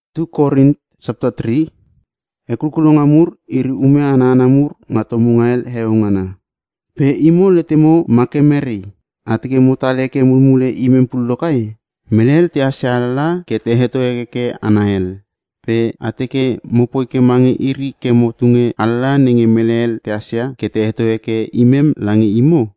Tu Korint chapter 3. Ekulkulongamur iri ume ana-anamur ngatomungael heungana. Pe imo letemo make meri. Atike mutaleke mulmule imem pullokai. Melel ti asyalala ke teheto ke anael. Pe atike mupoike mangi iri ke motunge alla nenge melel ti asya ke teheto ke imem langi imo.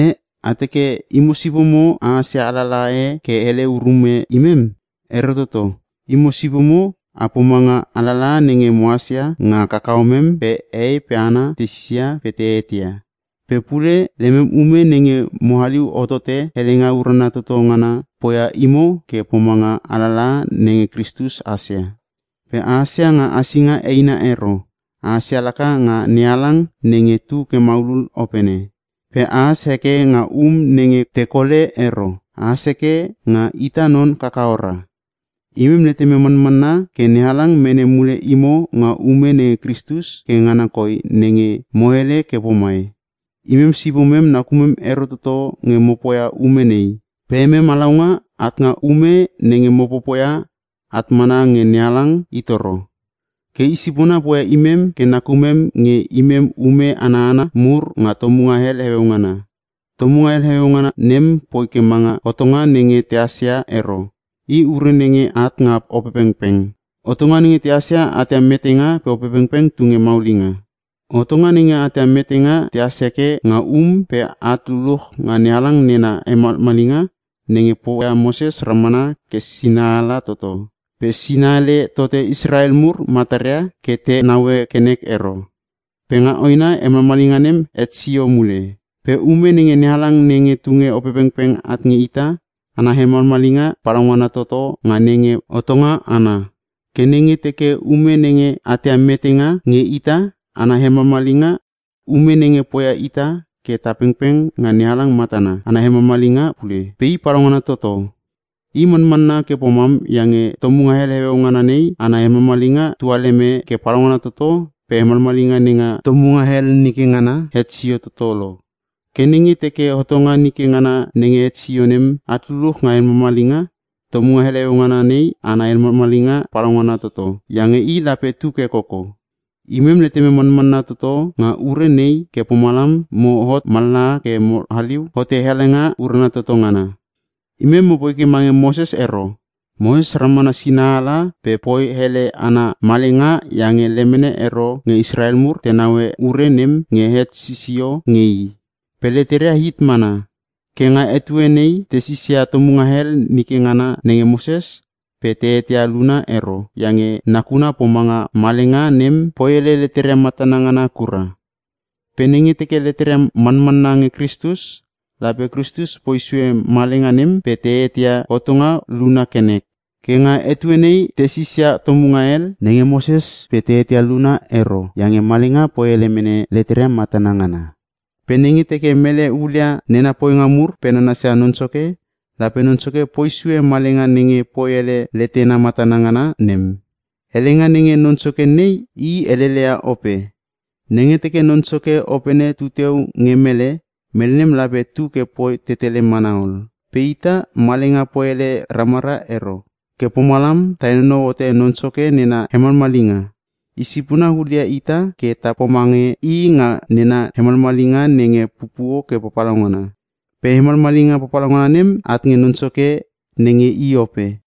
Atike imo sibomo asyalala ke ele urume imem. Erototo. Imo sibomo apomanga alala nenge moasya nga kakaomem pe pe ana tisia pe teetia. Pe pule lemem ume nenge mohaliu otote helenga urana totongana poya imo ke pomanga alala nenge Kristus asya. Pe asya nga asinga eina ero. Asya laka nga nialang nenge tu ke maulul opene. Pe heke nga nenge tekole ero. Aseke nga ita non kakaora. Imem leteme man-manna ke nihalang mene mule imo nga ume nenge Kristus ke ngana koi nenge moele ke pomai. Imem sibomem nakumem erototo nge mopoya ume nei. Peme malaunga at nga ume nenge mopopoya at mana nge nihalang itoro. Ke isipuna poya imem ke nakumem nge imem ume ana-ana mur nga tomunga hel heungana. Tomunga hel heungana nem poike manga otonga nenge teasya ero. I ure nenge at ngap opepengpeng. Otonga nenge tiasya atea metenga pe opepengpeng tunge maulinga. Otonga nenge atea metenga tiasya ke nga pe at luluh nga nialang nena malinga nenge poya Moses ramana ke sinala toto. Pe sinale tote Israel mur mataria ke te nawe kenek ero. Pe nga oina malinga nem et sio mule. Pe ume nenge nialang nenge tunge opepengpeng at nge ita. Ana hemal malinga parangwana toto nga nenge otonga ana. Kenenge teke ume nenge atea metenga nge ita. Ana hemal malinga ume nenge poya ita ke tapengpeng nga nihalang matana. Ana hemal malinga pule. Pei parangwana toto. Iman manna ke pomam yange tomunga hel heungana nei. Ana hemal malinga tualeme ke parangwana toto. Pe hemal malinga nenga tomunga hel nike ngana het sio totolo. Kenenge teke hotonga nike ngana nenge et sionem atuluh nga el mamalinga tomunga hele ngana nei ana el mamalinga parangwana toto yange I lape tu ke koko. Imem leteme manmanna toto nga ure nei ke pomalam mo hot malna ke mo haliu hote helenga urana toto ngana. Imem mo poike mange Moses ero. Moses ramana sinala pe poi hele ana malenga yange lemene ero nge Israel mur tenawe ure nem nge het sisio ngei. Peleterea hit mana. Kenga etue nei tesisia tomunga hel nike ngana nenge Moses. Pete etia luna ero. Yange nakuna pomanga malenga nem poele leterea matanangana kura. Penenge teke leterea manmana nge Kristus. Lape Kristus poisue malenga nem pete etia otonga luna kenek. Kenga etue nei tesisia tomunga hel nenge Moses pete etia luna ero. Yange malenga poele mene leterea matanangana. Penengi teke mele ulia nena poinga mur penana sea nonsoke. La penonsoke poisue malenga nenge poele letena matanangana nem. Helenga nenge nonsoke nei I elelea ope. Nenge teke nonsoke opene tuteu nge melenem lape tu ke poi tetele manaol. Peita malenga poele ramara ero. Ke pomalam tainono ote nonsoke nena hemal malinga. Isipuna hulia ita ke tapomange I nga nena hemal malinga nenge pupuo ke papalangona. Pe hemal malinga papalangona nem at nge nonsoke nenge I ope.